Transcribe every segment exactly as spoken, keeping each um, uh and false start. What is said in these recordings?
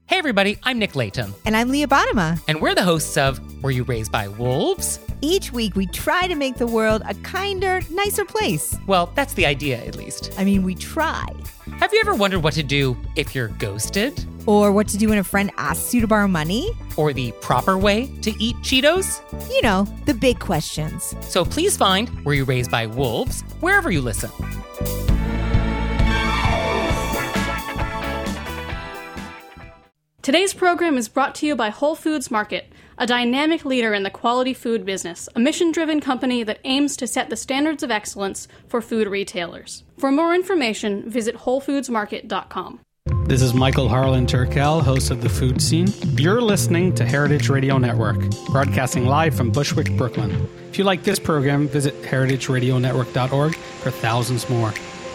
Hey everybody, I'm Nick Layton. And I'm Leah Bottima. And we're the hosts of Were You Raised by Wolves? Each week we try to make the world a kinder, nicer place. Well, that's the idea, at least. I mean, we try. Have you ever wondered what to do if you're ghosted? Or what to do when a friend asks you to borrow money? Or the proper way to eat Cheetos? You know, the big questions. So please find Were You Raised by Wolves wherever you listen. Today's program is brought to you by Whole Foods Market, a dynamic leader in the quality food business, a mission-driven company that aims to set the standards of excellence for food retailers. For more information, visit whole foods market dot com. This is Michael Harlan Turkel, host of The Food Scene. You're listening to Heritage Radio Network, broadcasting live from Bushwick, Brooklyn. If you like this program, visit heritage radio network dot org for thousands more.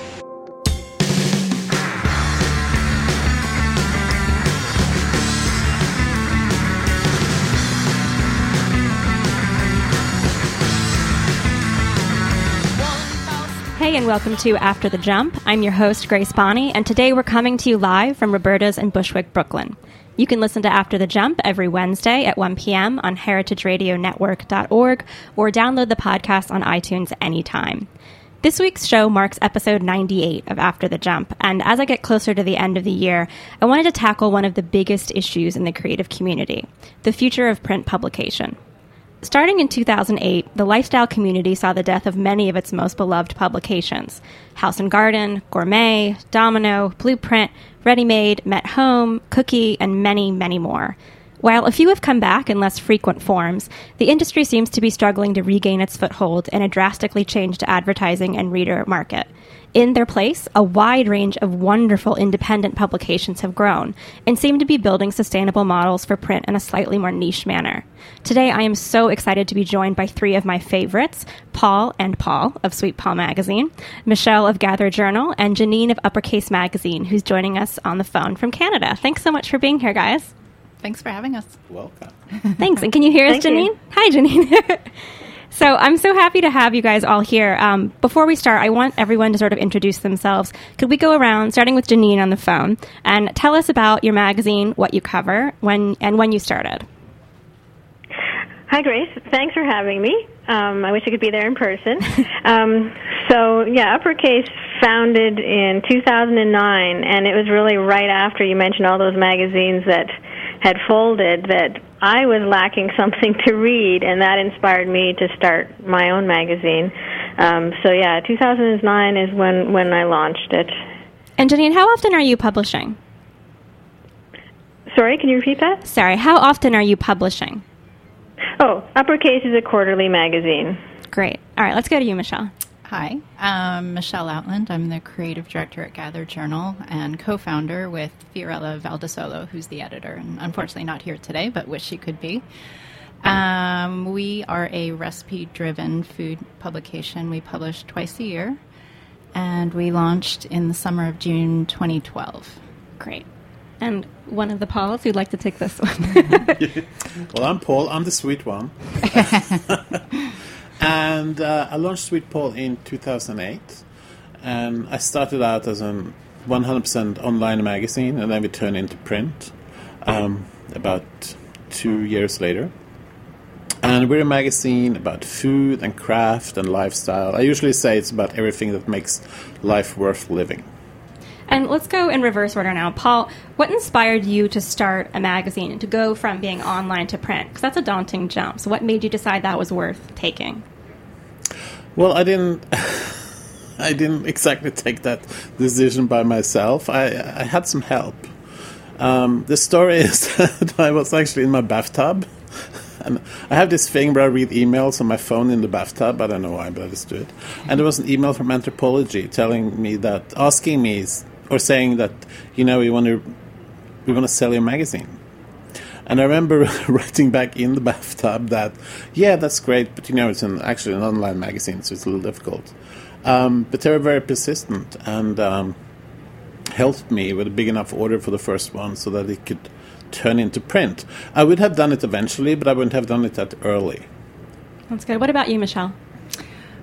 Hey, and welcome to After the Jump. I'm your host, Grace Bonney, and today we're coming to you live from Roberta's in Bushwick, Brooklyn. You can listen to After the Jump every Wednesday at one p.m. on heritage radio network dot org or download the podcast on iTunes anytime. This week's show marks episode ninety-eight of After the Jump, and as I get closer to the end of the year, I wanted to tackle one of the biggest issues in the creative community, the future of print publication. Starting in two thousand eight, the lifestyle community saw the death of many of its most beloved publications: House and Garden, Gourmet, Domino, Blueprint, Ready Made, Met Home, Cookie, and many, many more. While a few have come back in less frequent forms, the industry seems to be struggling to regain its foothold in a drastically changed advertising and reader market. In their place, a wide range of wonderful independent publications have grown and seem to be building sustainable models for print in a slightly more niche manner. Today, I am so excited to be joined by three of my favorites, Paul and Paul of Sweet Paul Magazine, Michelle of Gather Journal, and Janine of Uppercase Magazine, who's joining us on the phone from Canada. Thanks so much for being here, guys. Thanks for having us. Welcome. Thanks. And can you hear us, Janine? You. Hi, Janine. So I'm so happy to have you guys all here. Um, before we start, I want everyone to sort of introduce themselves. Could we go around, starting with Janine on the phone, and tell us about your magazine, what you cover, when and when you started? Hi, Grace. Thanks for having me. Um, I wish I could be there in person. um, so, yeah, Uppercase founded in two thousand nine, and it was really right after you mentioned all those magazines that had folded that I was lacking something to read, and that inspired me to start my own magazine. Um, so, yeah, two thousand nine is when, when I launched it. And, Janine, how often are you publishing? Sorry, can you repeat that? Sorry, how often are you publishing? Oh, Uppercase is a quarterly magazine. Great. All right, let's go to you, Michelle. Hi, I'm Michelle Outland. I'm the creative director at Gather Journal and co-founder with Fiorella Valdesolo, who's the editor, and unfortunately not here today, but wish she could be. Um, we are a recipe-driven food publication. We publish twice a year, and we launched in the summer of June twenty twelve. Great. And one of the Pauls who'd like to take this one. Well, I'm Paul. I'm the sweet one. And uh, I launched Sweet Paul in two thousand eight. And I started out as a one hundred percent online magazine, and then we turned into print um, about two years later. And we're a magazine about food and craft and lifestyle. I usually say it's about everything that makes life worth living. And let's go in reverse order now. Paul, what inspired you to start a magazine and to go from being online to print? Because that's a daunting jump. So what made you decide that was worth taking? Well, I didn't I didn't exactly take that decision by myself. I, I had some help. Um, the story is that I was actually in my bathtub. And I have this thing where I read emails on my phone in the bathtub. I don't know why, but I just do it. And there was an email from Anthropology telling me that, asking me, or saying that, you know, we want to, we want to sell your magazine. And I remember writing back in the bathtub that, yeah, that's great, but, you know, it's an, actually an online magazine, so it's a little difficult. Um, but they were very persistent and um, helped me with a big enough order for the first one so that it could turn into print. I would have done it eventually, but I wouldn't have done it that early. That's good. What about you, Michelle? Um,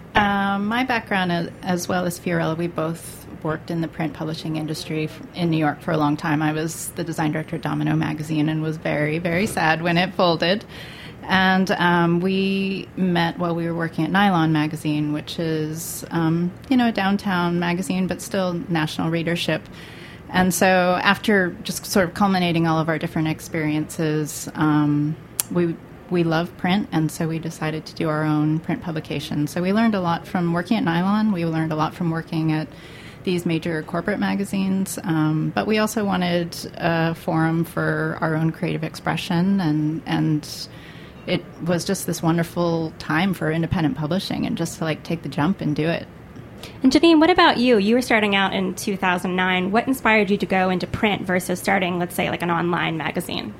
Um, my background, as, as well as Fiorella, we both worked in the print publishing industry in New York for a long time. I was the design director at Domino Magazine and was very, very sad when it folded. And um, we met while we were working at Nylon Magazine, which is, um, you know, a downtown magazine, but still national readership. And so after just sort of culminating all of our different experiences, um, we we love print, and so we decided to do our own print publication. So we learned a lot from working at Nylon. We learned a lot from working at these major corporate magazines, um, but we also wanted a forum for our own creative expression, and and it was just this wonderful time for independent publishing and just to like take the jump and do it. And Janine, what about you? You were starting out in two thousand nine. What inspired you to go into print versus starting, let's say, like an online magazine?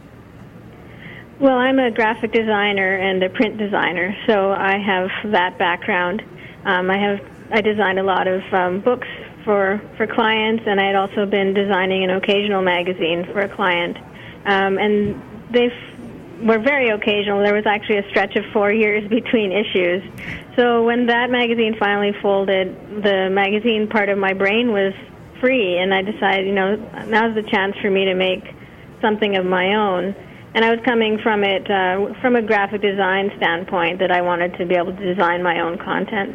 Well, I'm a graphic designer and a print designer, so I have that background. Um, I have I designed a lot of um, books for for clients, and I had also been designing an occasional magazine for a client. Um, and they were very occasional. There was actually a stretch of four years between issues. So when that magazine finally folded, the magazine part of my brain was free, and I decided, you know, now's the chance for me to make something of my own. And I was coming from it uh, from a graphic design standpoint, that I wanted to be able to design my own content.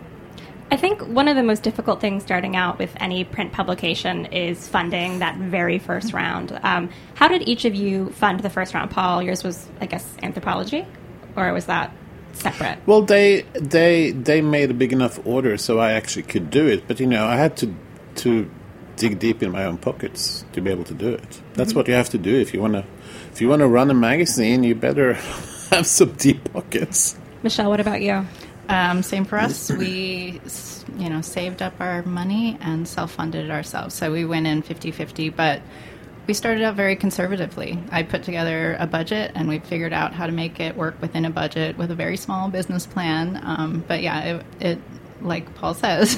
I think one of the most difficult things starting out with any print publication is funding that very first round. Um, how did each of you fund the first round? Paul, yours was, I guess, anthropology, or was that separate? Well, they they they made a big enough order so I actually could do it. But, you know, I had to to dig deep in my own pockets to be able to do it. That's mm-hmm. what you have to do if you want to if you want to run a magazine. You better have some deep pockets. Michelle, what about you? Um, same for us. We, you know, saved up our money and self-funded it ourselves. So we went in fifty-fifty, but we started out very conservatively. I put together a budget, and we figured out how to make it work within a budget with a very small business plan. Um, but yeah, it, it, like Paul says,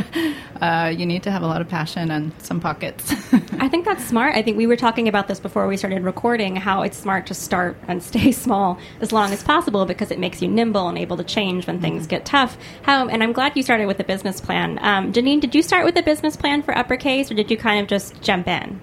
uh, you need to have a lot of passion and some pockets. I think that's smart. I think we were talking about this before we started recording, how it's smart to start and stay small as long as possible because it makes you nimble and able to change when things get tough. How, and I'm glad you started with a business plan. Um, Janine, did you start with a business plan for Uppercase, or did you kind of just jump in?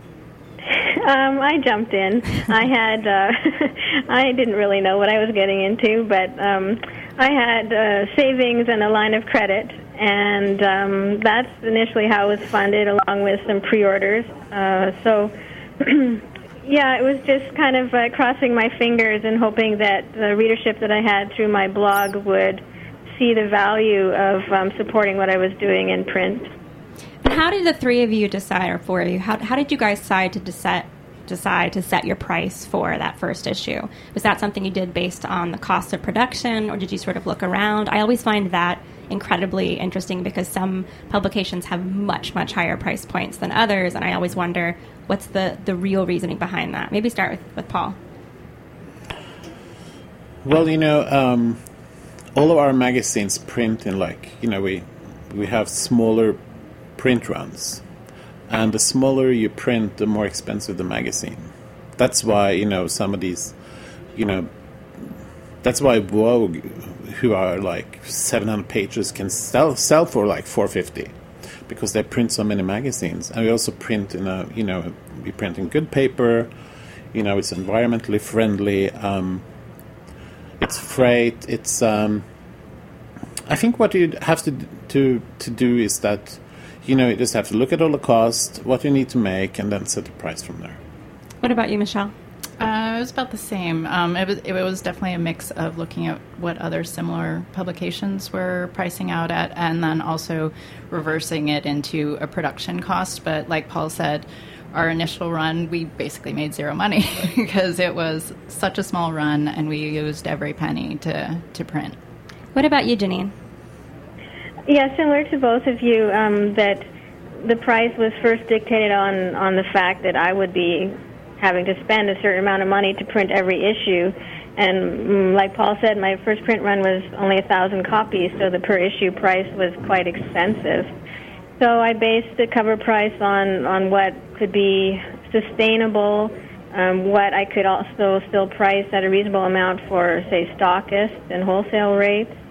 Um, I jumped in. I had, uh, I didn't really know what I was getting into, but um, I had uh, savings and a line of credit, and um, that's initially how it was funded, along with some pre-orders. Uh, so, yeah, it was just kind of uh, crossing my fingers and hoping that the readership that I had through my blog would see the value of um, supporting what I was doing in print. And how did the three of you decide, or four of you, how, how did you guys decide to decide, decide to set your price for that first issue? Was that something you did based on the cost of production, or did you sort of look around? I always find that incredibly interesting because some publications have much, much higher price points than others, and I always wonder what's the, the real reasoning behind that. Maybe start with, with Paul. Well, you know, um, all of our magazines print in, like, you know, we we have smaller print runs, and the smaller you print, the more expensive the magazine. That's why, you know, some of these, you know, that's why Vogue, who are like seven hundred pages, can sell sell for like four fifty, because they print so many magazines. And we also print in a, you know, we print in good paper. You know, it's environmentally friendly. Um, it's freight. It's. Um, I think what you have to to to do is that, you know, you just have to look at all the costs, what you need to make, and then set the price from there. What about you, Michelle? Uh, it was about the same. Um, it was it was definitely a mix of looking at what other similar publications were pricing out at, and then also reversing it into a production cost. But like Paul said, our initial run, we basically made zero money because it was such a small run, and we used every penny to, to print. What about you, Janine? Yeah, similar to both of you, um, that the price was first dictated on, on the fact that I would be having to spend a certain amount of money to print every issue. And mm, like Paul said, my first print run was only a thousand copies, so the per issue price was quite expensive. So I based the cover price on, on what could be sustainable, um, what I could also still price at a reasonable amount for, say, stockists and wholesale rates.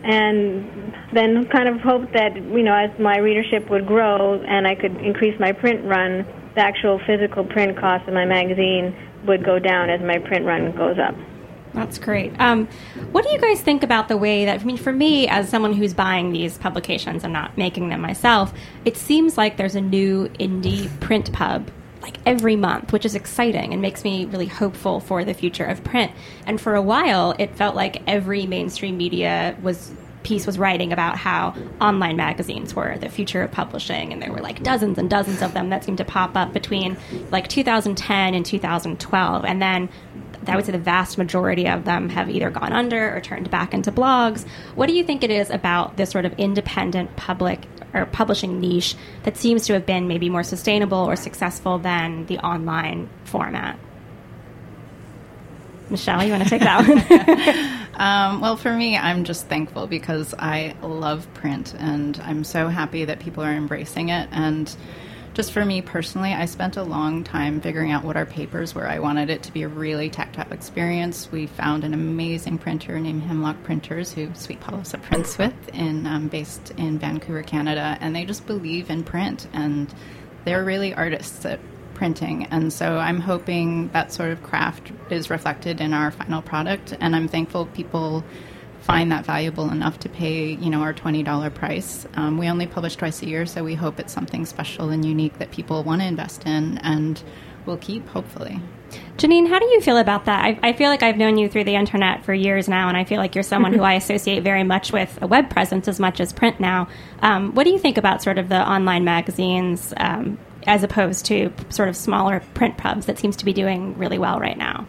and then kind of hoped that, you know, as my readership would grow and I could increase my print run, the actual physical print cost of my magazine would go down as my print run goes up. That's great. Um, what do you guys think about the way that, I mean, for me, as someone who's buying these publications, I'm not making them myself, it seems like there's a new indie print pub like every month, which is exciting and makes me really hopeful for the future of print. And for a while, it felt like every mainstream media was piece was writing about how online magazines were the future of publishing, and there were like dozens and dozens of them that seemed to pop up between like two thousand ten and two thousand twelve, and then I would say the vast majority of them have either gone under or turned back into blogs. What do you think it is about this sort of independent public or publishing niche that seems to have been maybe more sustainable or successful than the online format? Michelle, you want to take that one? um, well, for me, I'm just thankful because I love print, and I'm so happy that people are embracing it. And just for me personally, I spent a long time figuring out what our papers were. I wanted it to be a really tactile experience. We found an amazing printer named Hemlock Printers, who Sweet Policy prints with, in, um, based in Vancouver, Canada, and they just believe in print, and they're really artists at printing. And so I'm hoping that sort of craft is reflected in our final product, and I'm thankful people find that valuable enough to pay, you know, our twenty dollars price. Um, we only publish twice a year, so we hope it's something special and unique that people want to invest in and will keep, hopefully. Janine, how do you feel about that? I, I feel like I've known you through the internet for years now, and I feel like you're someone who I associate very much with a web presence as much as print now. Um, what do you think about sort of the online magazines um, as opposed to sort of smaller print pubs that seems to be doing really well right now?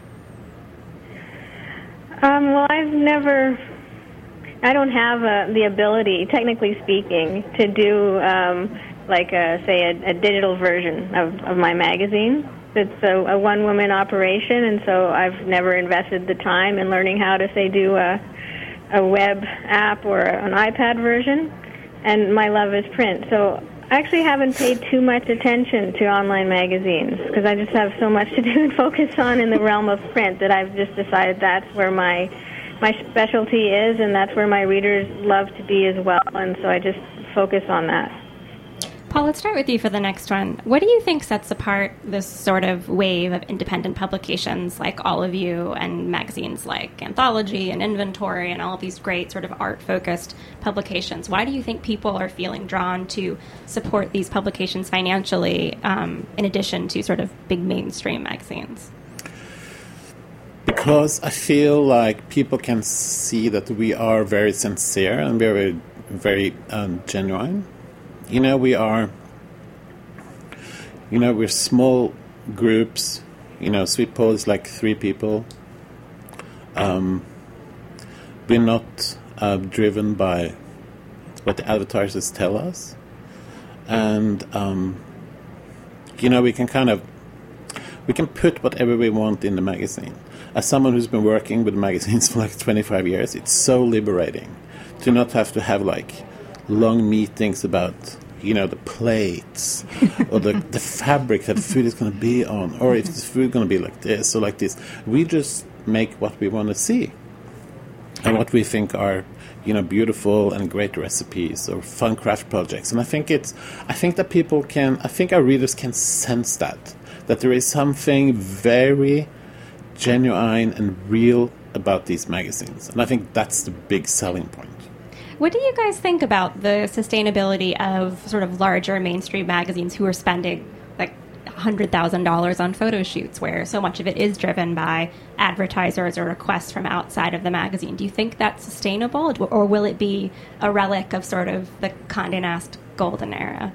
Um, well, I've never, I don't have uh, the ability, technically speaking, to do, um, like, a, say, a, a digital version of, of my magazine. It's a, a one-woman operation, and so I've never invested the time in learning how to, say, do a, a web app or an iPad version, and my love is print. So I actually haven't paid too much attention to online magazines because I just have so much to do and focus on in the realm of print that I've just decided that's where my my specialty is, and that's where my readers love to be as well, and so I just focus on that. Paul, let's start with you for the next one. What do you think sets apart this sort of wave of independent publications like All of You and magazines like Anthology and Inventory and all of these great sort of art-focused publications? Why do you think people are feeling drawn to support these publications financially um, in addition to sort of big mainstream magazines? Because I feel like people can see that we are very sincere and very, very um, genuine. You know, we are, you know, we're small groups. You know, Sweet Paul is like three people. Um, we're not uh, driven by what the advertisers tell us. And, um, you know, we can kind of, we can put whatever we want in the magazine. As someone who's been working with magazines for like twenty-five years, it's so liberating to not have to have like long meetings about, you know, the plates or the, the fabric that the food is going to be on, or if the food is going to be like this or like this. We just make what we want to see and what we think are, you know, beautiful and great recipes or fun craft projects. And I think it's, I think that people can, I think our readers can sense that, that there is something very genuine and real about these magazines. And I think that's the big selling point. What do you guys think about the sustainability of sort of larger mainstream magazines who are spending like one hundred thousand dollars on photo shoots where so much of it is driven by advertisers or requests from outside of the magazine? Do you think that's sustainable, or will it be a relic of sort of the Condé Nast golden era?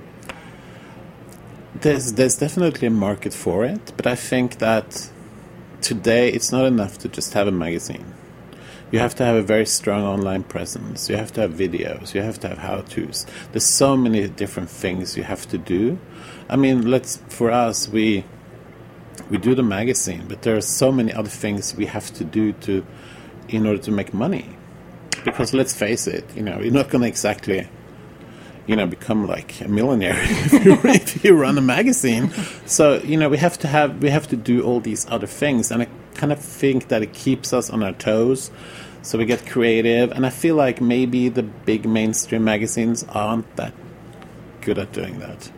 There's, there's definitely a market for it, but I think that today it's not enough to just have a magazine. You have to have a very strong online presence. You have to have videos. You have to have how-tos. There's so many different things you have to do. I mean, let's for us, we we do the magazine, but there are so many other things we have to do to in order to make money. Because let's face it, you know, you're not going to exactly, you know, become like a millionaire if you, if you run a magazine. So, you know, we have to have we have to do all these other things, and I kind of think that it keeps us on our toes, So we get creative, and I feel like maybe the big mainstream magazines aren't that good at doing that.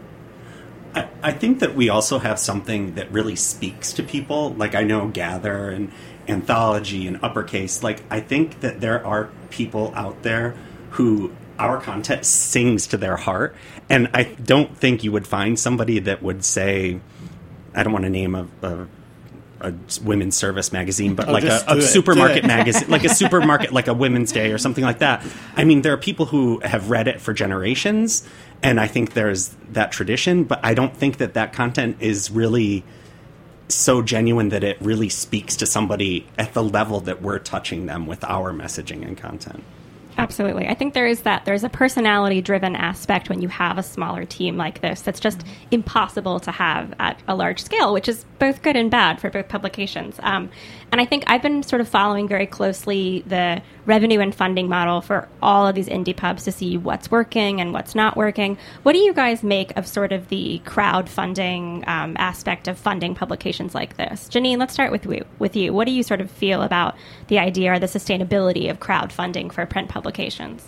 I, I think that we also have something that really speaks to people. Like, I know Gather and Anthology and Uppercase. Like, I think that there are people out there who our content sings to their heart. And I don't think you would find somebody that would say, I don't want to name a, a a women's service magazine, but oh, like a, a supermarket magazine, like a supermarket, like a Women's Day or something like that. I mean, there are people who have read it for generations, and I think there's that tradition, but I don't think that that content is really so genuine that it really speaks to somebody at the level that we're touching them with our messaging and content. Absolutely. I think there is that. There's a personality-driven aspect when you have a smaller team like this that's just impossible to have at a large scale, which is both good and bad for both publications. Um, and I think I've been sort of following very closely the revenue and funding model for all of these indie pubs to see what's working and what's not working. What do you guys make of sort of the crowdfunding um, aspect of funding publications like this? Janine, let's start with you, with you. What do you sort of feel about the idea or the sustainability of crowdfunding for print publications?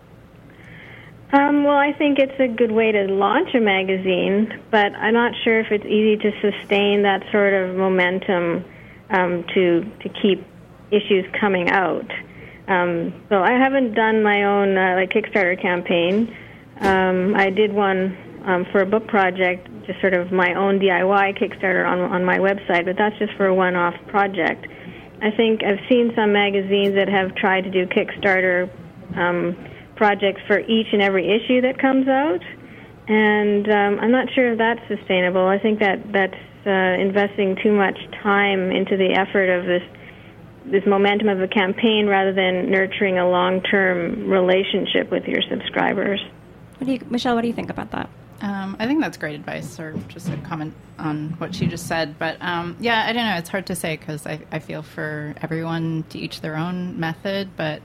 Um, well, I think it's a good way to launch a magazine, but I'm not sure if it's easy to sustain that sort of momentum um, to to keep issues coming out. Um, so I haven't done my own uh, like Kickstarter campaign. Um, I did one um, for a book project, just sort of my own D I Y Kickstarter on on my website, but that's just for a one-off project. I think I've seen some magazines that have tried to do Kickstarter um, projects for each and every issue that comes out, and um, I'm not sure if that's sustainable. I think that that's uh, investing too much time into the effort of this this momentum of a campaign rather than nurturing a long-term relationship with your subscribers. What do you, Michelle, what do you think about that? Um, I think that's great advice, or just a comment on what she just said. But um, yeah, I don't know. It's hard to say because I, I feel for everyone to each their own method. But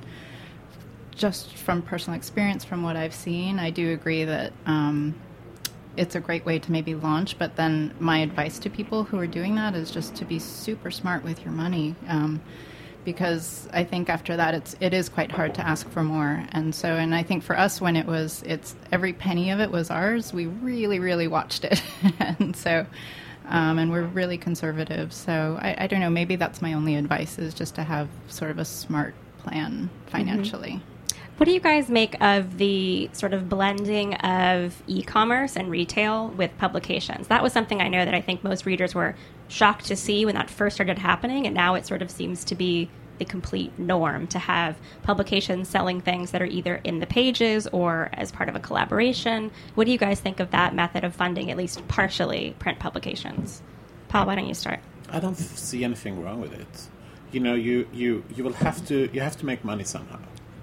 just from personal experience, from what I've seen, I do agree that um, it's a great way to maybe launch. But then my advice to people who are doing that is just to be super smart with your money. Um, because I think after that it's it is quite hard to ask for more. And so, and I think for us, when it was, it's every penny of it was ours, we really, really watched it. And so, um, and we're really conservative. So I, I don't know, maybe that's my only advice, is just to have sort of a smart plan financially. Mm-hmm. What do you guys make of the sort of blending of e-commerce and retail with publications? That was something I know that I think most readers were shocked to see when that first started happening, and now it sort of seems to be the complete norm to have publications selling things that are either in the pages or as part of a collaboration. What do you guys think of that method of funding, at least partially, print publications? Paul, why don't you start? I don't see anything wrong with it. You know, you, you, you will have to you have to make money somehow.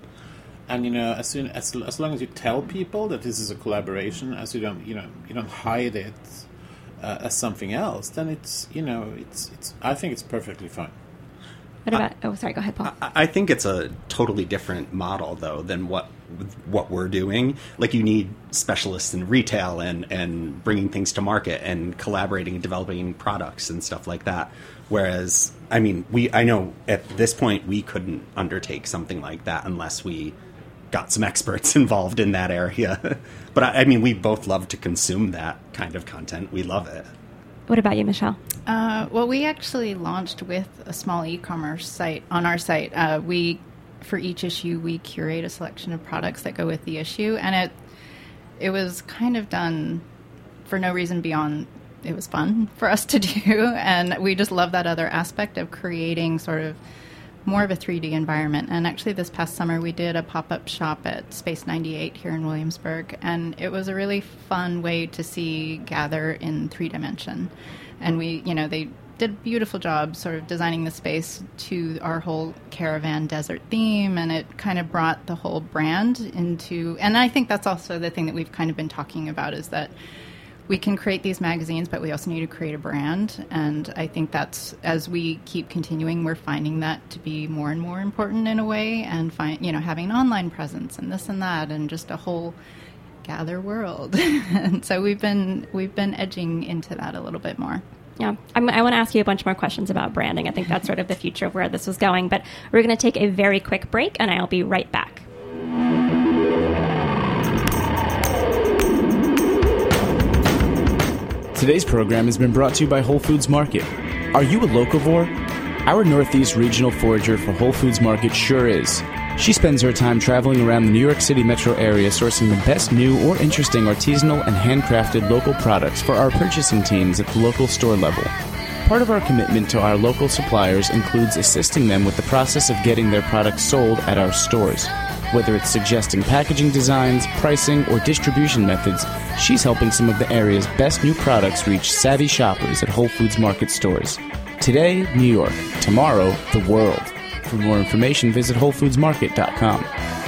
And you know, as soon as as long as you tell people that this is a collaboration, as you don't you know you don't hide it uh, as something else, then it's you know it's it's I think it's perfectly fine. What about? Oh, sorry. Go ahead, Paul. I, I think it's a totally different model, though, than what what we're doing. Like, you need specialists in retail and and bringing things to market and collaborating and developing products and stuff like that. Whereas, I mean, we I know at this point we couldn't undertake something like that unless we got some experts involved in that area. But I, I mean, we both love to consume that kind of content. We love it. What about you, Michelle? Uh, well, we actually launched with a small e-commerce site on our site. Uh, we, for each issue, we curate a selection of products that go with the issue, and it it was kind of done for no reason beyond it was fun for us to do, and we just love that other aspect of creating sort of more of a three D environment. And actually this past summer we did a pop-up shop at Space ninety-eight here in Williamsburg, and it was a really fun way to see Gather in three dimension. And we, you know, they did a beautiful job sort of designing the space to our whole caravan desert theme, and it kind of brought the whole brand into, and I think that's also the thing that we've kind of been talking about, is that we can create these magazines, but we also need to create a brand. And I think that's, as we keep continuing, we're finding that to be more and more important in a way, and find, you know, having an online presence and this and that, and just a whole Gather world. And so we've been we've been edging into that a little bit more. Yeah, I'm, I want to ask you a bunch more questions about branding. I think that's sort of the future of where this was going. But we're going to take a very quick break, and I'll be right back. Today's program has been brought to you by Whole Foods Market. Are you a locavore? Our Northeast Regional Forager for Whole Foods Market sure is. She spends her time traveling around the New York City metro area sourcing the best new or interesting artisanal and handcrafted local products for our purchasing teams at the local store level. Part of our commitment to our local suppliers includes assisting them with the process of getting their products sold at our stores. Whether it's suggesting packaging designs, pricing, or distribution methods, she's helping some of the area's best new products reach savvy shoppers at Whole Foods Market stores. Today, New York. Tomorrow, the world. For more information, visit whole foods market dot com.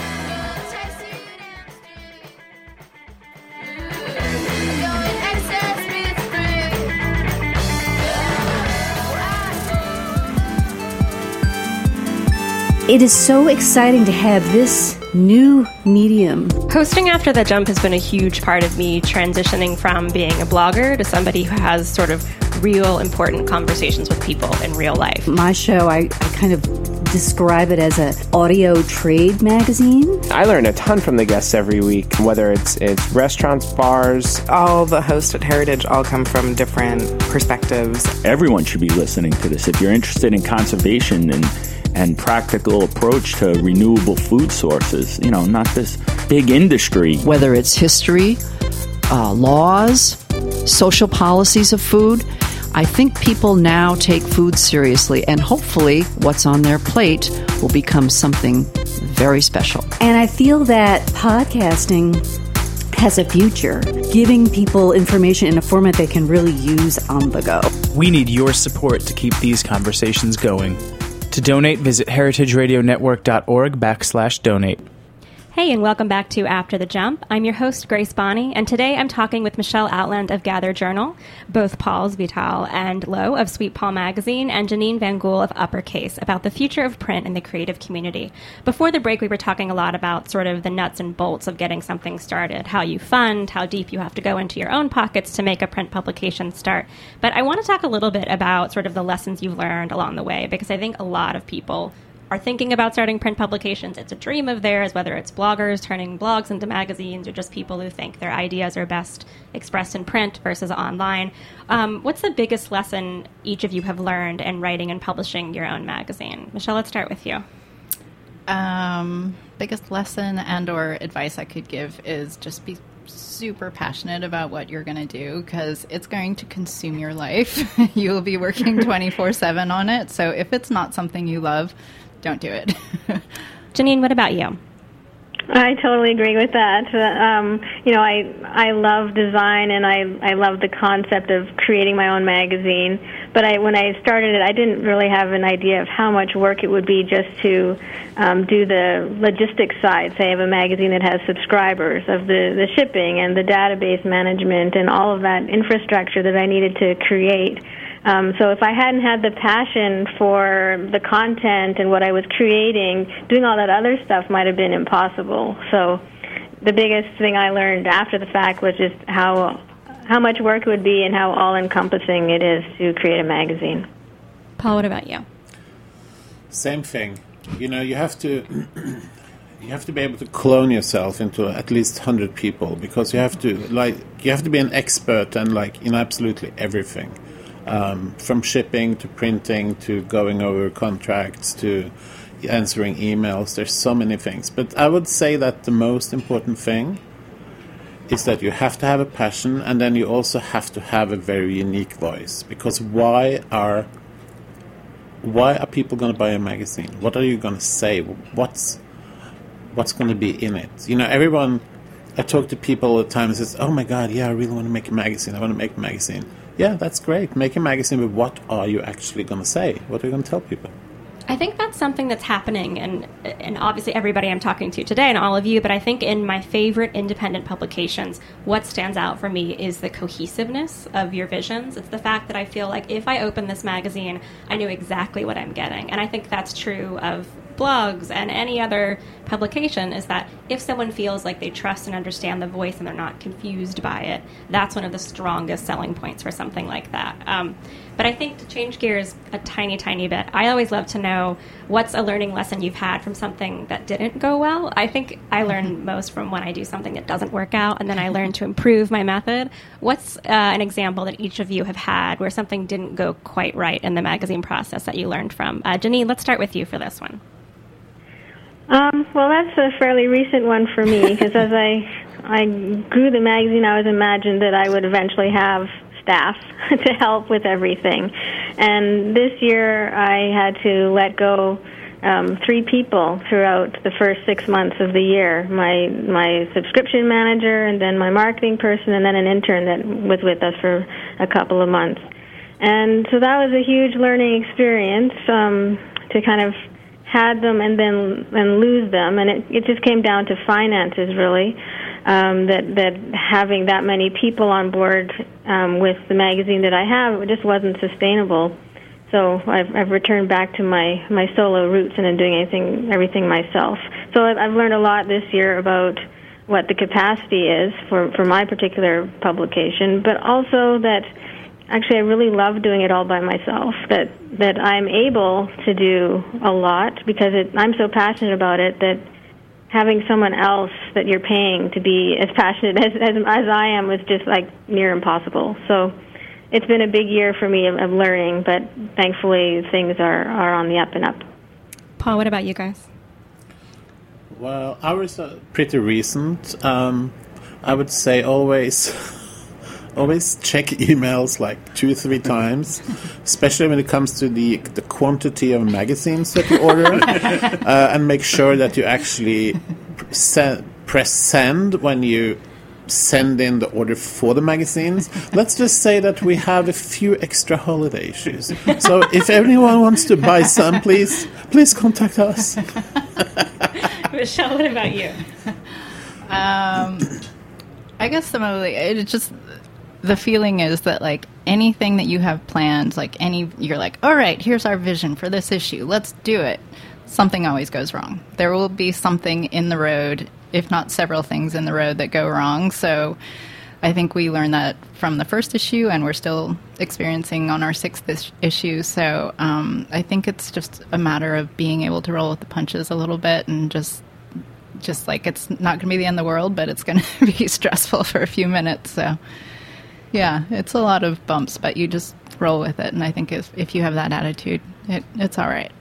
It is so exciting to have this new medium. Hosting After the Jump has been a huge part of me transitioning from being a blogger to somebody who has sort of real important conversations with people in real life. My show, I, I kind of describe it as an audio trade magazine. I learn a ton from the guests every week, whether it's it's restaurants, bars. All the hosts at Heritage all come from different perspectives. Everyone should be listening to this. If you're interested in conservation and and practical approach to renewable food sources, you know, not this big industry. Whether it's history, uh, laws, social policies of food, I think people now take food seriously, and hopefully what's on their plate will become something very special. And I feel that podcasting has a future, giving people information in a format they can really use on the go. We need your support to keep these conversations going. To donate, visit heritageradionetwork.org backslash donate. Hey, and welcome back to After the Jump. I'm your host, Grace Bonney, and today I'm talking with Michelle Outland of Gather Journal, both Pauls Vital and Lowe of Sweet Paul Magazine, and Janine Van Gool of Uppercase about the future of print in the creative community. Before the break, we were talking a lot about sort of the nuts and bolts of getting something started, how you fund, how deep you have to go into your own pockets to make a print publication start. But I want to talk a little bit about sort of the lessons you've learned along the way, because I think a lot of people are thinking about starting print publications. It's a dream of theirs, whether it's bloggers turning blogs into magazines or just people who think their ideas are best expressed in print versus online. Um, what's the biggest lesson each of you have learned in writing and publishing your own magazine? Michelle, let's start with you. Um, biggest lesson and or advice I could give is just be super passionate about what you're going to do, because it's going to consume your life. You will be working twenty-four seven on it. So if it's not something you love, don't do it. Janine, what about you? I totally agree with that. Uh, um, you know, I I love design, and I I love the concept of creating my own magazine. But I, when I started it, I didn't really have an idea of how much work it would be just to um, do the logistics side. Say, of a magazine that has subscribers, of the the shipping and the database management and all of that infrastructure that I needed to create. Um, so if I hadn't had the passion for the content and what I was creating, doing all that other stuff might have been impossible. So the biggest thing I learned after the fact was just how how much work it would be and how all-encompassing it is to create a magazine. Paul, what about you? Same thing. You know, you have to you have to be able to clone yourself into at least one hundred people, because you have to like you have to be an expert and like in absolutely everything. Um, from shipping to printing to going over contracts to answering emails. There's so many things. But I would say that the most important thing is that you have to have a passion, and then you also have to have a very unique voice. Because why are why are people going to buy a magazine? What are you going to say? What's what's going to be in it? You know, everyone, I talk to people all the time and says, oh my God, yeah, I really want to make a magazine. I want to make a magazine. Yeah, that's great. Make a magazine, but what are you actually going to say? What are you going to tell people? I think that's something that's happening, and and obviously everybody I'm talking to today and all of you, but I think in my favorite independent publications, what stands out for me is the cohesiveness of your visions. It's the fact that I feel like if I open this magazine, I knew exactly what I'm getting. And I think that's true of blogs and any other publication is that if someone feels like they trust and understand the voice and they're not confused by it, that's one of the strongest selling points for something like that. Um, but I think to change gears a tiny, tiny bit, I always love to know what's a learning lesson you've had from something that didn't go well. I think I learn most from when I do something that doesn't work out, and then I learn to improve my method. What's uh, an example that each of you have had where something didn't go quite right in the magazine process that you learned from? Uh, Janine, let's start with you for this one. Um, well, that's a fairly recent one for me, because as I I grew the magazine, I was imagined that I would eventually have staff to help with everything. And this year I had to let go um, three people throughout the first six months of the year. My my subscription manager, and then my marketing person, and then an intern that was with us for a couple of months. And so that was a huge learning experience, um, to kind of had them and then and lose them. And it, it just came down to finances, really. Um, that that having that many people on board um, with the magazine that I have, it just wasn't sustainable. So I've, I've returned back to my, my solo roots and I'm doing anything, everything myself. So I've, I've learned a lot this year about what the capacity is for, for my particular publication, but also that actually I really love doing it all by myself, that that I'm able to do a lot because it, I'm so passionate about it that having someone else that you're paying to be as passionate as, as, as I am was just like near impossible. So it's been a big year for me of, of learning, but thankfully things are, are on the up and up. Paul, what about you guys? Well, ours are pretty recent. Um, I would say always... Always check emails like two or three times, especially when it comes to the the quantity of magazines that you order, uh, and make sure that you actually se- press send when you send in the order for the magazines. Let's just say that we have a few extra holiday issues. So if anyone wants to buy some, please, please contact us. Michelle, what about you? Um, I guess some of the, it's just... The feeling is that, like, anything that you have planned, like, any, you're like, all right, here's our vision for this issue. Let's do it. Something always goes wrong. There will be something in the road, if not several things in the road that go wrong. So I think we learned that from the first issue, and we're still experiencing on our sixth is- issue. So um, I think it's just a matter of being able to roll with the punches a little bit and just, just like, it's not going to be the end of the world, but it's going to be stressful for a few minutes. So... Yeah, it's a lot of bumps, but you just roll with it. And I think if, if you have that attitude, it, it's all right.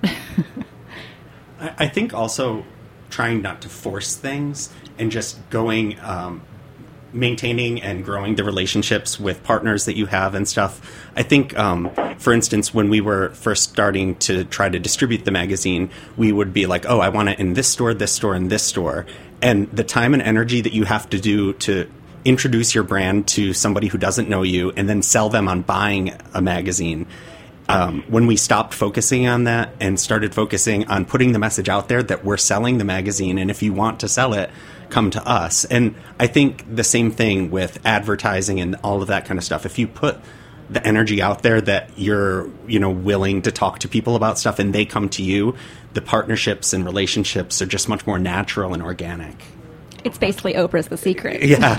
I, I think also trying not to force things and just going, um, maintaining and growing the relationships with partners that you have and stuff. I think, um, for instance, when we were first starting to try to distribute the magazine, we would be like, oh, I want it in this store, this store, and this store. And the time and energy that you have to do to introduce your brand to somebody who doesn't know you and then sell them on buying a magazine. Um, when we stopped focusing on that and started focusing on putting the message out there that we're selling the magazine, and if you want to sell it, come to us. And I think the same thing with advertising and all of that kind of stuff. If you put the energy out there that you're, you know, willing to talk to people about stuff and they come to you, the partnerships and relationships are just much more natural and organic. It's basically Oprah's The Secret. Yeah.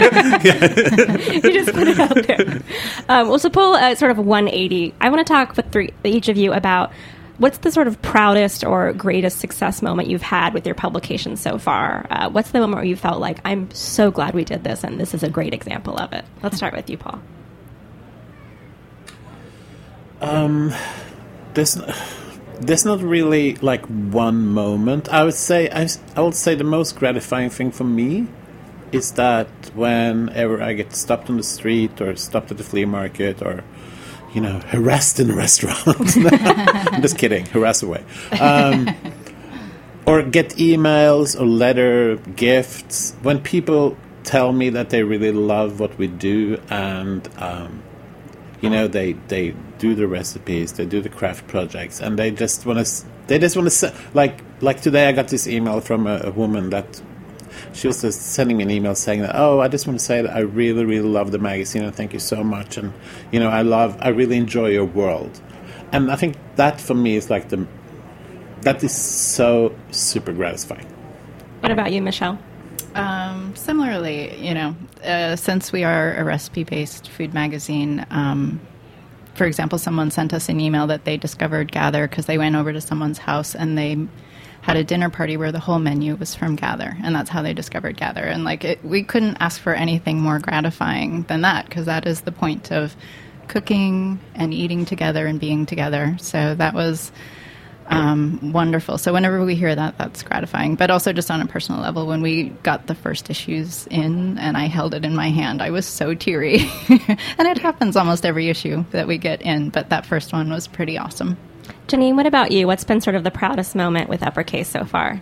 You just put it out there. Um, well, so pull uh, sort of a one eighty. I want to talk with three, each of you about what's the sort of proudest or greatest success moment you've had with your publication so far? Uh, what's the moment where you felt like, I'm so glad we did this, and this is a great example of it? Let's start with you, Paul. Um, there's... There's not really like one moment. I would say I, I would say the most gratifying thing for me is that whenever I get stopped on the street or stopped at the flea market or, you know, harassed in a restaurant. I'm just kidding, harass away. Um, or get emails or letter gifts when people tell me that they really love what we do and um, you know they they. do the recipes, they do the craft projects, and they just want to. They just want to like like today. I got this email from a, a woman that she was just sending me an email saying that, oh, I just want to say that I really really love the magazine and thank you so much, and you know I love I really enjoy your world, and I think that for me is like the that is so super gratifying. What about you, Michelle? Um, similarly, you know, uh, since we are a recipe-based food magazine, um, for example, someone sent us an email that they discovered Gather because they went over to someone's house and they had a dinner party where the whole menu was from Gather, and that's how they discovered Gather. And like, it, we couldn't ask for anything more gratifying than that, because that is the point of cooking and eating together and being together. So that was um, wonderful. So whenever we hear that, that's gratifying. But also just on a personal level, when we got the first issues in and I held it in my hand, I was so teary. And it happens almost every issue that we get in, but that first one was pretty awesome. Janine, what about you? What's been sort of the proudest moment with Uppercase so far?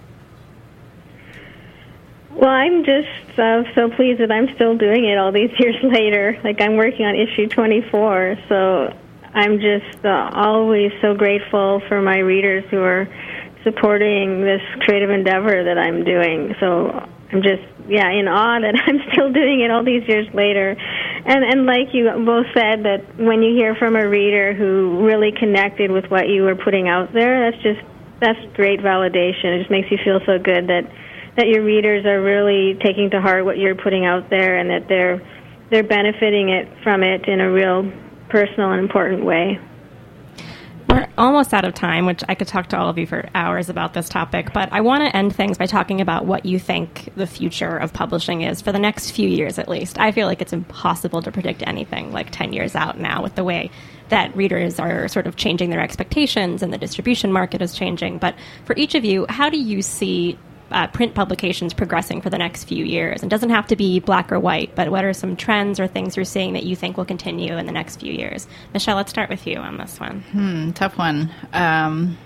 Well, I'm just uh, so pleased that I'm still doing it all these years later. Like, I'm working on issue twenty-four, so I'm just uh, always so grateful for my readers who are supporting this creative endeavor that I'm doing. So I'm just, yeah, in awe that I'm still doing it all these years later. And and like you both said, that when you hear from a reader who really connected with what you were putting out there, that's just, that's great validation. It just makes you feel so good that, that your readers are really taking to heart what you're putting out there, and that they're they're benefiting it from it in a real personal and important way. We're almost out of time, which I could talk to all of you for hours about this topic, but I want to end things by talking about what you think the future of publishing is for the next few years at least. I feel like it's impossible to predict anything like ten years out now with the way that readers are sort of changing their expectations and the distribution market is changing. But for each of you, how do you see Uh, print publications progressing for the next few years? It doesn't have to be black or white, but what are some trends or things you're seeing that you think will continue in the next few years? Michelle, let's start with you on this one. Hmm, tough one. Um,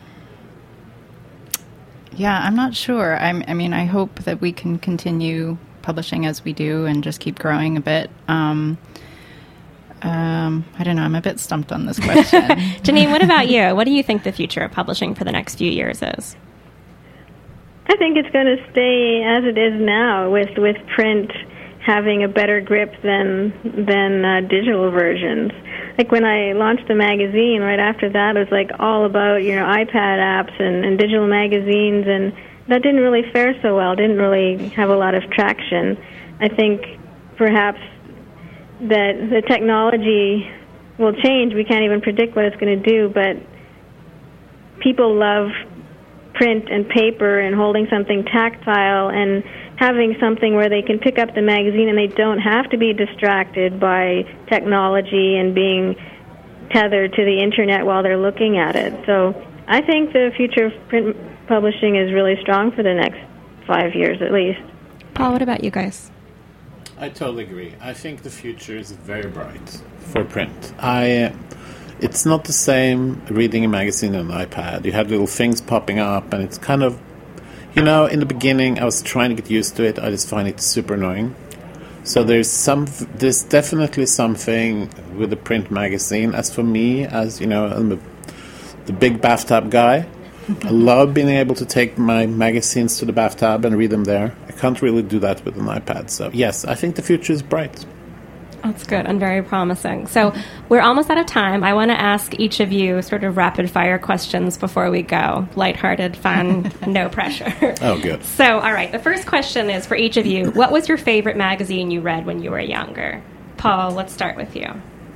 yeah, I'm not sure. I'm, I mean, I hope that we can continue publishing as we do and just keep growing a bit. Um, um, I don't know. I'm a bit stumped on this question. Janine, what about you? What do you think the future of publishing for the next few years is? I think it's going to stay as it is now, with with print having a better grip than than uh, digital versions. Like when I launched the magazine, right after that, it was like all about, you know, iPad apps and, and digital magazines, and that didn't really fare so well. Didn't really have a lot of traction. I think perhaps that the technology will change. We can't even predict what it's going to do, but people love print and paper and holding something tactile and having something where they can pick up the magazine and they don't have to be distracted by technology and being tethered to the internet while they're looking at it. So I think the future of print publishing is really strong for the next five years at least. Paul, what about you guys? I totally agree. I think the future is very bright for print. I... It's not the same reading a magazine on an iPad. You have little things popping up, and it's kind of, you know, in the beginning I was trying to get used to it. I just find it super annoying. So there's some, there's definitely something with the print magazine. As for me, as you know, I'm a, the big bathtub guy. I love being able to take my magazines to the bathtub and read them there. I can't really do that with an iPad. So yes, I think the future is bright. That's good and very promising. So we're almost out of time. I want to ask each of you sort of rapid-fire questions before we go. Lighthearted, fun, no pressure. Oh, good. So, all right, the first question is for each of you. What was your favorite magazine you read when you were younger? Paul, let's start with you.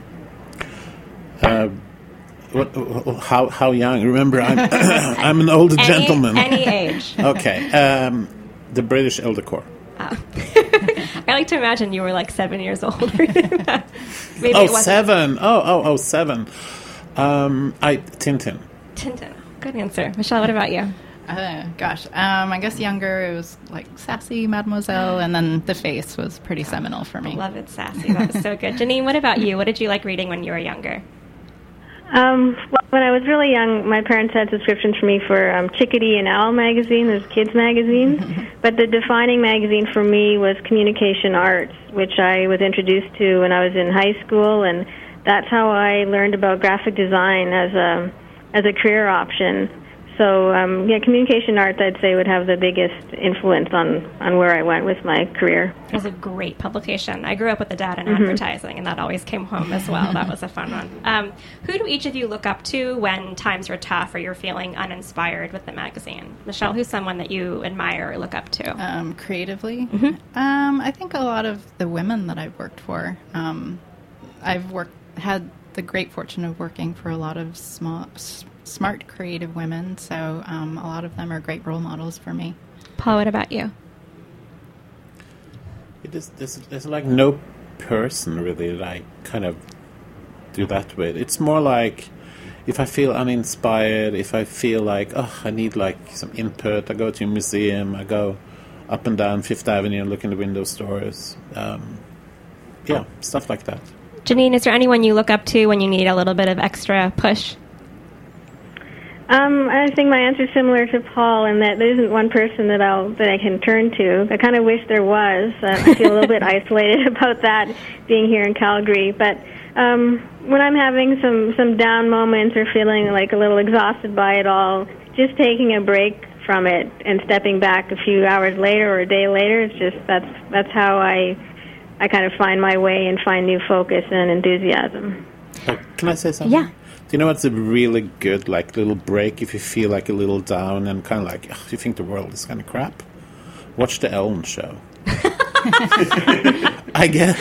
Uh, what, how how young? Remember, I'm, I'm an older any, gentleman. Any age. Okay. Um, the British Elder Corps. Oh. I like to imagine you were like seven years old reading that. Maybe oh, it wasn't. seven. Oh, oh, oh, seven. Um, I Tintin. Tintin. Good answer. Michelle, what about you? Uh, gosh, um, I guess younger, it was like Sassy Mademoiselle, and then The Face was pretty seminal for me. Love it, Sassy. That was so good. Janine, what about you? What did you like reading when you were younger? Um, well, when I was really young, my parents had subscriptions for me for um, Chickadee and Owl magazine, those kids' magazines. But the defining magazine for me was Communication Arts, which I was introduced to when I was in high school, and that's how I learned about graphic design as a as a career option. So so, um, yeah, communication arts, I'd say, would have the biggest influence on, on where I went with my career. It was a great publication. I grew up with a dad in Mm-hmm. advertising, and that always came home as well. That was a fun one. Um, who do each of you look up to when times are tough or you're feeling uninspired with the magazine? Michelle, who's someone that you admire or look up to? Um, creatively? Mm-hmm. Um, I think a lot of the women that I've worked for. Um, I've worked had the great fortune of working for a lot of small, s- smart, creative women, so um, a lot of them are great role models for me. Paul, what about you? It is, there's, there's like no person really that I kind of do that with. It's more like if I feel uninspired, if I feel like, oh, I need like some input, I go to a museum, I go up and down Fifth Avenue and look in the window stores. Um, yeah, stuff like that. Janine, is there anyone you look up to when you need a little bit of extra push? Um, I think my answer is similar to Paul in that there isn't one person that I'll that I can turn to. I kind of wish there was. Uh, I feel a little bit isolated about that being here in Calgary. But um, when I'm having some, some down moments or feeling like a little exhausted by it all, just taking a break from it and stepping back a few hours later or a day later, it's just that's that's how I I kind of find my way and find new focus and enthusiasm. Oh, can I say something? Yeah. Do you know what's a really good like little break if you feel like a little down and kind of like ugh, you think the world is kind of crap? Watch the Ellen Show. I get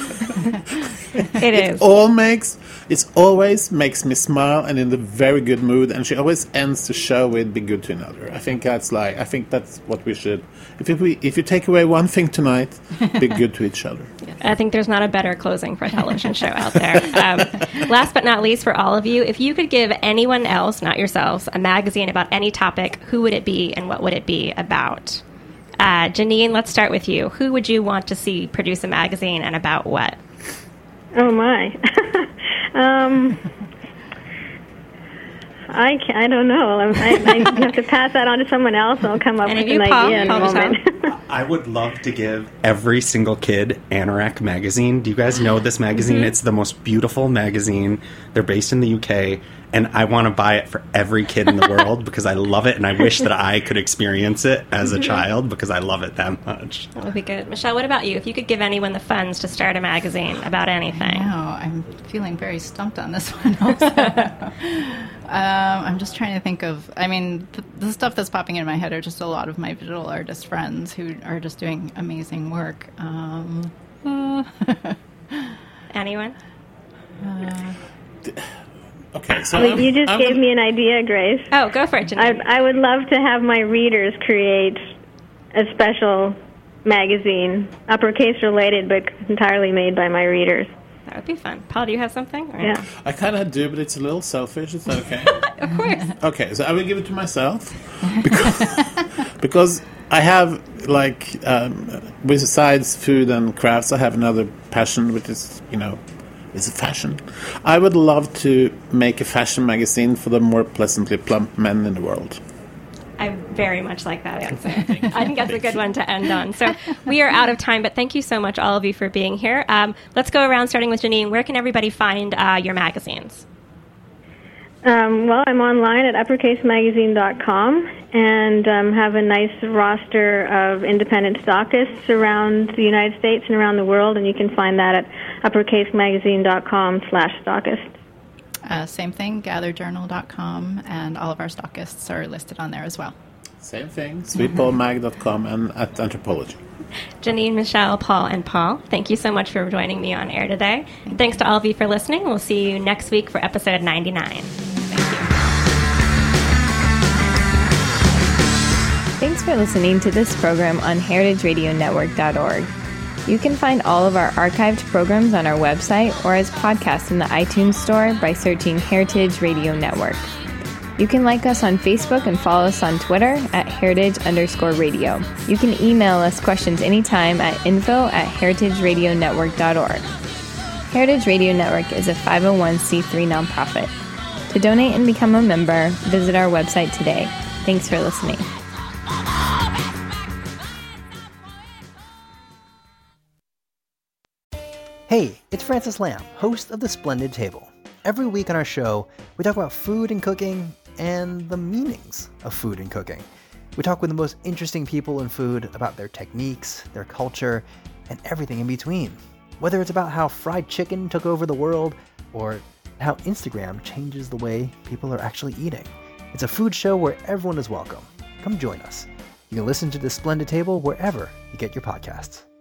it is. It all makes it always makes me smile and in a very good mood, and she always ends the show with "Be good to another." I think that's like I think that's what we should. If we if you take away one thing tonight, be good to each other. I think there's not a better closing for a television show out there. Um, last but not least, for all of you, if you could give anyone else, not yourselves, a magazine about any topic, who would it be and what would it be about? Uh, Janine, let's start with you. Who would you want to see produce a magazine and about what? Oh, my. um, I, can, I don't know. I, I have to pass that on to someone else, and I'll come up Any with of an you, Paul? idea in a Paul moment. I would love to give every single kid Anorak magazine. Do you guys know this magazine? Mm-hmm. It's the most beautiful magazine. They're based in the U K, and I want to buy it for every kid in the world because I love it, and I wish that I could experience it as a child because I love it that much. That would be good. Michelle, what about you? If you could give anyone the funds to start a magazine about anything. Wow, I'm feeling very stumped on this one also. um, I'm just trying to think of, I mean, the, the stuff that's popping in my head are just a lot of my visual artist friends who are just doing amazing work. Um, uh, Anyone? Uh, okay, so Well, I'm, you just I'm gave gonna, me an idea, Grace. Oh, go for it, Janine. I, I would love to have my readers create a special magazine, uppercase related, but entirely made by my readers. That would be fun. Paul, do you have something? Or? Yeah. I kind of do, but it's a little selfish. Is that okay? Of course. Okay, so I will give it to myself because, because I have like um, besides food and crafts, I have another passion, which is you know, is fashion. I would love to make a fashion magazine for the more pleasantly plump men in the world. I very much like that answer. I think that's a good one to end on. So we are out of time, but thank you so much, all of you, for being here. Um, let's go around, starting with Janine. Where can everybody find uh, your magazines? Um, well, I'm online at uppercase magazine dot com and um, have a nice roster of independent stockists around the United States and around the world, and you can find that at uppercase magazine dot com slash stockist. uh, same thing, gather journal dot com, and all of our stockists are listed on there as well. Same thing, sweet paul mag dot com and at Anthropology. Janine, Michelle, Paul, and Paul, thank you so much for joining me on air today. And thanks to all of you for listening. We'll see you next week for episode ninety-nine. Thank you. Thanks for listening to this program on heritage radio network dot org. You can find all of our archived programs on our website or as podcasts in the iTunes Store by searching Heritage Radio Network. You can like us on Facebook and follow us on Twitter at heritage underscore radio. You can email us questions anytime at info at heritage radio network dot org. Heritage Radio Network is a five oh one c three nonprofit. To donate and become a member, visit our website today. Thanks for listening. Hey, it's Francis Lamb, host of The Splendid Table. Every week on our show, we talk about food and cooking and the meanings of food and cooking. We talk with the most interesting people in food about their techniques, their culture, and everything in between. Whether it's about how fried chicken took over the world or how Instagram changes the way people are actually eating. It's a food show where everyone is welcome. Come join us. You can listen to The Splendid Table wherever you get your podcasts.